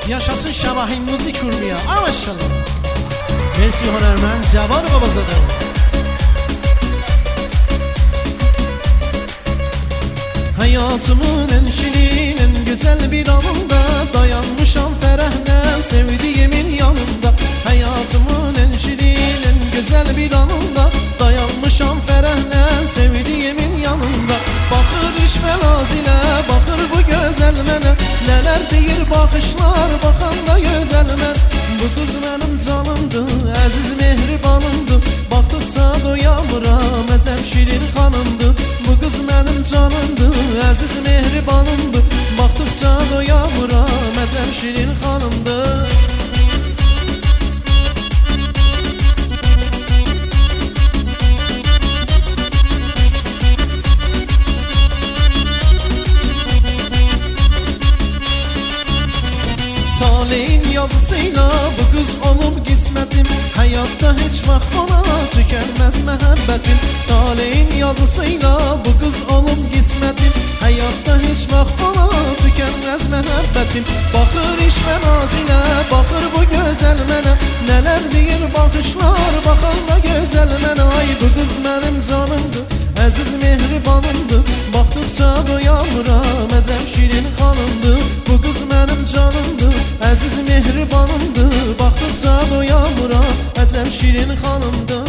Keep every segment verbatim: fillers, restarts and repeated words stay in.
Yaşasın Şabahin Müzik Kurmiya. Amaşallah. Mersi Honermen Cavan Babazadə. Hayatımın en şirin, en güzel bir anında dayanmışam ferahla sevdiğimin yanında. Hayatımın en şirin, en güzel bir anında dayanmışam ferahla sevdiğimin yanında. Bakır işvelaz ile bakır bu güzel mənə, neler deyir bakışlar bakanda güzel mən. Bu kız benim canımdı, aziz mehribanımdı, baktıkça doyamıram əcəb şirin xanımdı. Bu kız benim canımdı, aziz mehribanımdı, baktıkça doyamıram əcəb şirin xanımdı. Taleyin yazısıyla bu kız olup qismətim, hayatta hiç vaxt ona tükenmez məhəbbətim. Taleyin yazısıyla bu kız olup qismətim, hayatta hiç vaxt ona tükenmez məhəbbətim. Bakır işvənaz ilə bakır bu gözəl mənə, neler deyir bakışlar bakanda gözəl mənə. Ay bu kız mənim canımdı, aziz mehribanımdı, baktıkça doyamıram əcəb şirin xanımdı. Bu kız mənim canımdı, aziz mehribanımdı, baktıkça doyamıram əcəb şirin xanımdı.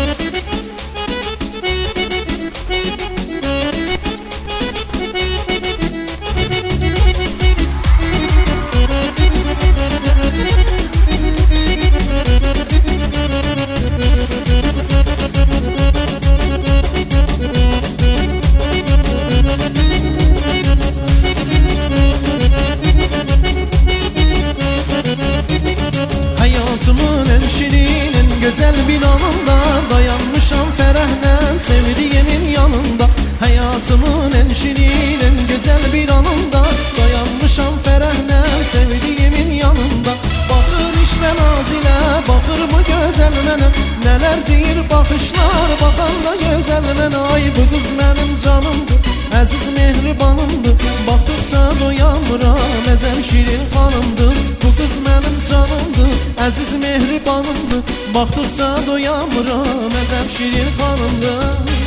Güzel bir anında dayanmışam ferahla sevdiğimin yanında. Hayatımın en şirin, en güzel bir anında dayanmışam ferahla sevdiğimin yanında. Bakır işvelaz ile bakır bu güzel mənə, neler deyir bakışlar bakanda güzel mənə. Ay bu kız benim canımdı, aziz mehribanımdı, baktıkça doyamıram əcəb şirin xanımdı. Bu kız benim canımdı, aziz mehribanımdı, baktıkça doyamıram əcəb şirin xanımdı.